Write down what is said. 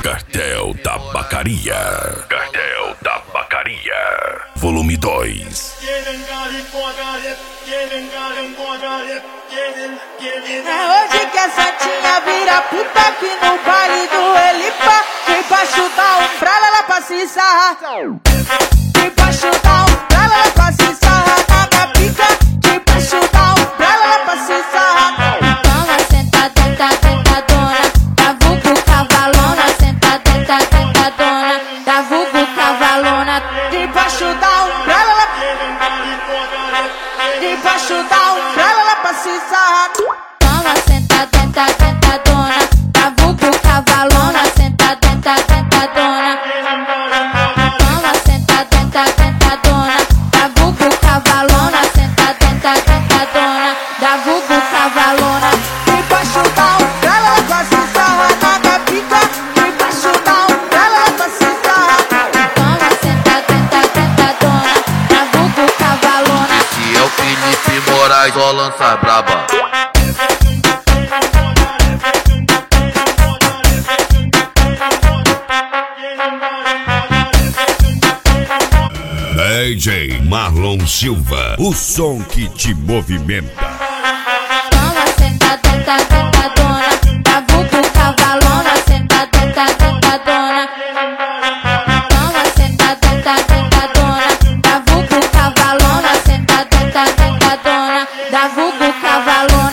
Cartel Tabacaria. Cartel Tabacaria. Volume 2. É hoje que a Santinha vira puta aqui no baile do Elipa. Debaixo da umbrella ela passa e sarra. Debaixo da umbrella ela passa e sarra. Nada pica. Debaixo da umbrella ela passa e sarra. Toma, senta, tenta, tentadona. Da vulgo cavalona. Senta, tenta, tentadona. Da vulgo cavalona. Debaixo da umbrella ela. Debaixo da umbrella ela passa e sarra. Toma, senta, tenta, tentadona. Da vulgo cavalona. Senta, tenta, tentadona. Toma, senta, tenta, tentadona. Da vulgo cavalona. Senta, tenta, tentadona. Da vulgo cavalona. Debaixo da umbrella ela passa e sarra. Nada pica. Debaixo da umbrella ela passa e sarra. Toma, senta, tenta, tentadona. Da vulgo cavalona. Que é o Felipe Moraes, só lança braba. DJ Marlon Silva, o som que te movimenta. Toma, senta, tenta, tentadona. Da vulgo cavalona. Senta, tenta, tentadona. Toma, senta, tenta, tentadona. Da vulgo cavalona. Senta, tenta, tentadona. Da vulgo cavalona.